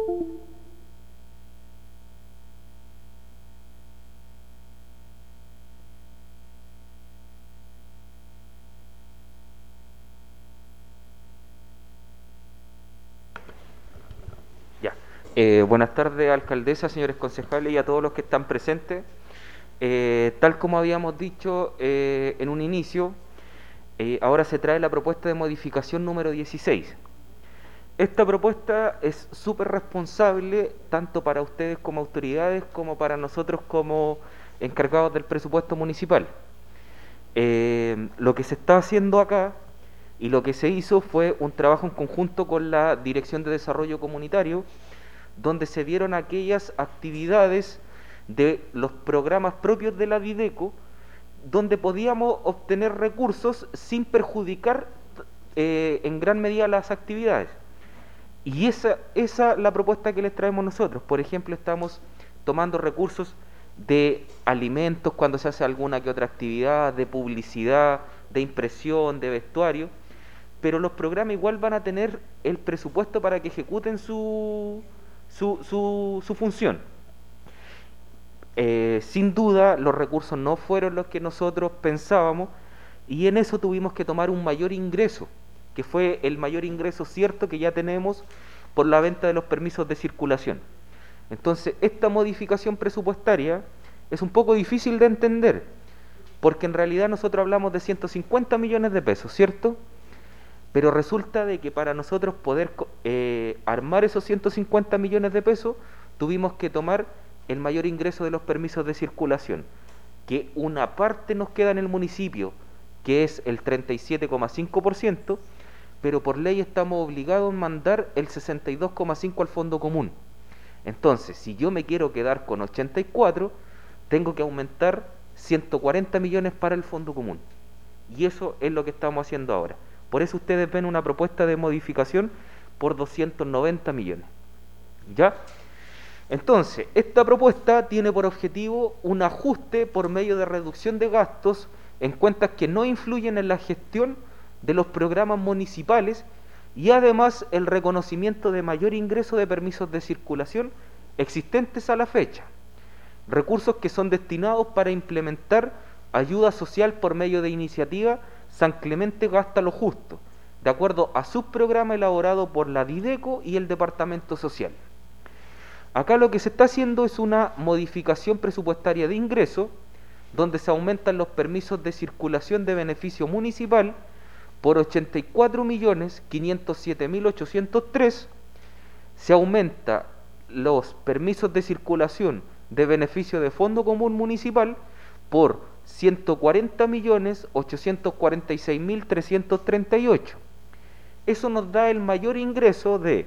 Ya. Buenas tardes, alcaldesa, señores concejales y a todos los que están presentes. Tal como habíamos dicho en un inicio, ahora se trae la propuesta de modificación número 16. Esta propuesta es súper responsable tanto para ustedes como autoridades como para nosotros como encargados del presupuesto municipal. Lo que se está haciendo acá y lo que se hizo fue un trabajo en conjunto con la Dirección de Desarrollo Comunitario, donde se dieron aquellas actividades de los programas propios de la Videco, donde podíamos obtener recursos sin perjudicar en gran medida las actividades. Y esa es la propuesta que les traemos nosotros. Por ejemplo, estamos tomando recursos de alimentos cuando se hace alguna que otra actividad, de publicidad, de impresión, de vestuario, pero los programas igual van a tener el presupuesto para que ejecuten su función. Sin duda, los recursos no fueron los que nosotros pensábamos y en eso tuvimos que tomar un mayor ingreso, que fue el mayor ingreso cierto que ya tenemos por la venta de los permisos de circulación. Entonces, esta modificación presupuestaria es un poco difícil de entender, porque en realidad nosotros hablamos de 150 millones de pesos, ¿cierto? Pero resulta de que para nosotros poder armar esos 150 millones de pesos, tuvimos que tomar el mayor ingreso de los permisos de circulación, que una parte nos queda en el municipio, que es el 37,5%, pero por ley estamos obligados a mandar el 62,5% al fondo común. Entonces, si yo me quiero quedar con 84, tengo que aumentar 140 millones para el fondo común. Y eso es lo que estamos haciendo ahora. Por eso ustedes ven una propuesta de modificación por 290 millones. ¿Ya? Entonces, esta propuesta tiene por objetivo un ajuste por medio de reducción de gastos en cuentas que no influyen en la gestión de los programas municipales y además el reconocimiento de mayor ingreso de permisos de circulación existentes a la fecha. Recursos que son destinados para implementar ayuda social por medio de iniciativa San Clemente Gasta lo Justo, de acuerdo a su programa elaborado por la Videco y el Departamento Social. Acá lo que se está haciendo es una modificación presupuestaria de ingreso, donde se aumentan los permisos de circulación de beneficio municipal por 84.507.803, se aumenta los permisos de circulación de beneficio de fondo común municipal por 140.846.338. Eso nos da el mayor ingreso de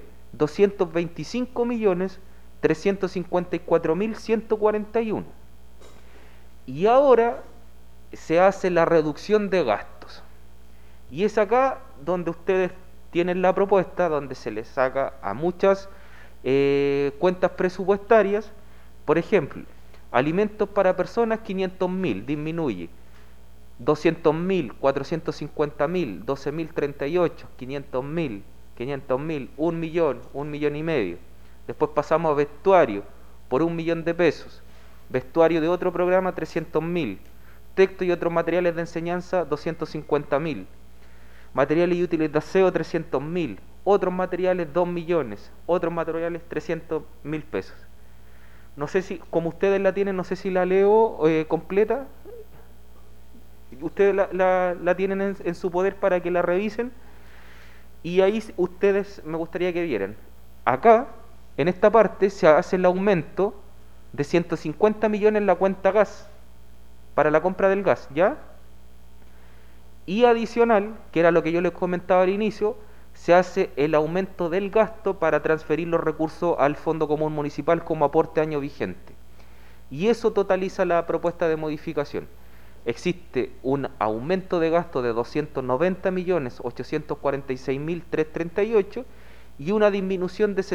225.354.141. Y ahora se hace la reducción de gastos. Y es acá donde ustedes tienen la propuesta, donde se les saca a muchas cuentas presupuestarias. Por ejemplo, alimentos para personas 500.000, disminuye. 200.000, 450.000, 12.038, 500.000, 500.000, 1.000.000, 1.500.000. Después pasamos a vestuario por 1.000.000 de pesos. Vestuario de otro programa 300.000. Texto y otros materiales de enseñanza 250.000. Materiales y útiles de aseo 300.000. Otros materiales 2 millones. Otros materiales 300.000 pesos. No sé si, como ustedes la tienen, no sé si la leo completa. Ustedes la tienen en su poder para que la revisen. Y ahí ustedes me gustaría que vieran. Acá, en esta parte, se hace el aumento de 150 millones en la cuenta gas para la compra del gas, ¿ya? Y adicional, que era lo que yo les comentaba al inicio, se hace el aumento del gasto para transferir los recursos al Fondo Común Municipal como aporte año vigente. Y eso totaliza la propuesta de modificación. Existe un aumento de gasto de 290.846.338 y una disminución de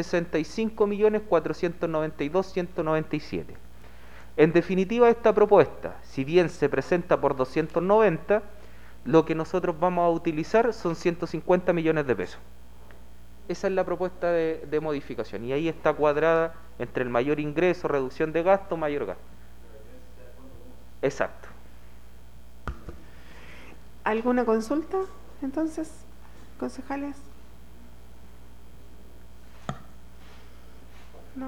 65.492.197. En definitiva, esta propuesta, si bien se presenta por 290, lo que nosotros vamos a utilizar son 150 millones de pesos. Esa es la propuesta de modificación, y ahí está cuadrada entre el mayor ingreso, reducción de gasto, mayor gasto. Exacto. ¿Alguna consulta, entonces, concejales? No.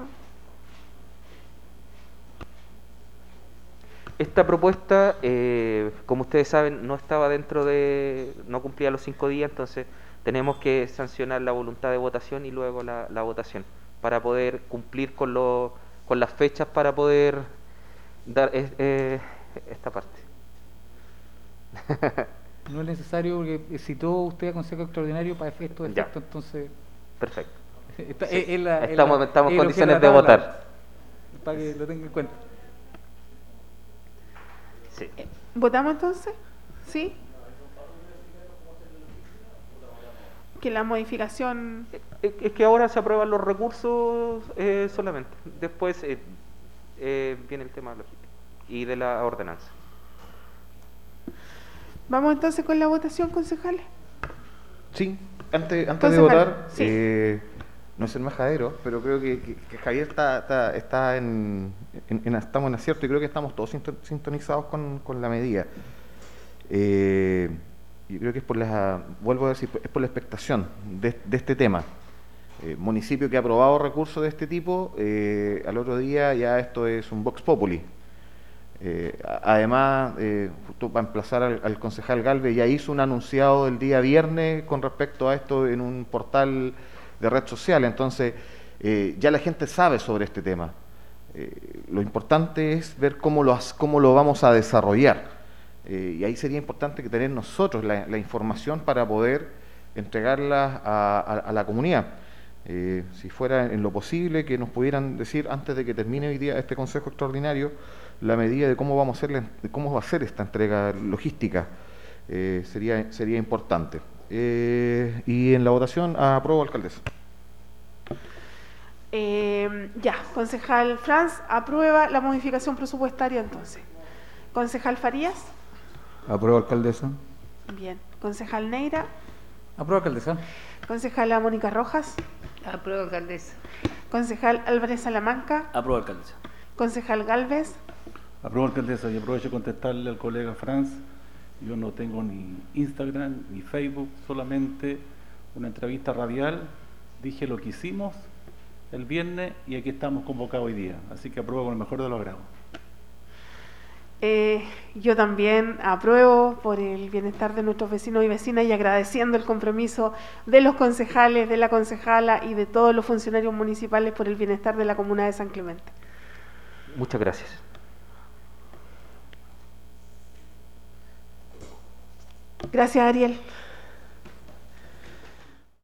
Esta propuesta, como ustedes saben, no estaba no cumplía los 5 días, entonces tenemos que sancionar la voluntad de votación y luego la votación para poder cumplir con las fechas para poder dar esta parte. No es necesario porque citó usted a Consejo Extraordinario para efecto de efecto, entonces... Perfecto. Sí. Estamos en condiciones de tabla, votar. Para que lo tenga en cuenta. Sí. ¿Votamos entonces? ¿Sí? Que la modificación... Es que ahora se aprueban los recursos solamente. Después viene el tema logístico y de la ordenanza. ¿Vamos entonces con la votación, concejales? Sí, antes de Concejal, votar, sí. no es el majadero, pero creo que Javier está estamos en acierto y creo que estamos todos sintonizados con la medida. Yo creo que es vuelvo a decir, es por la expectación de este tema. Municipio que ha aprobado recursos de este tipo, al otro día ya esto es un vox populi. Además, justo para emplazar al concejal Galvez, ya hizo un anunciado el día viernes con respecto a esto en un portal de red social, entonces ya la gente sabe sobre este tema. Lo importante es ver cómo lo vamos a desarrollar, y ahí sería importante que tener nosotros la información para poder entregarla a la comunidad. Si fuera en lo posible que nos pudieran decir antes de que termine hoy día este Consejo Extraordinario la medida de cómo va a ser esta entrega logística, sería importante. Y en la votación apruebo, alcaldesa. Concejal Franz aprueba la modificación presupuestaria entonces. Concejal Farías. Apruebo, alcaldesa. Bien. Concejal Neira. Apruebo, alcaldesa. Concejala Mónica Rojas. Apruebo, alcaldesa. Concejal Álvarez Salamanca. Apruebo, alcaldesa. Concejal Galvez. Apruebo, alcaldesa, y aprovecho de contestarle al colega Franz. Yo no tengo ni Instagram ni Facebook, solamente una entrevista radial. Dije lo que hicimos el viernes y aquí estamos convocados hoy día. Así que apruebo con el mejor de los grados. Yo también apruebo por el bienestar de nuestros vecinos y vecinas y agradeciendo el compromiso de los concejales, de la concejala y de todos los funcionarios municipales por el bienestar de la comuna de San Clemente. Muchas gracias. Gracias, Ariel.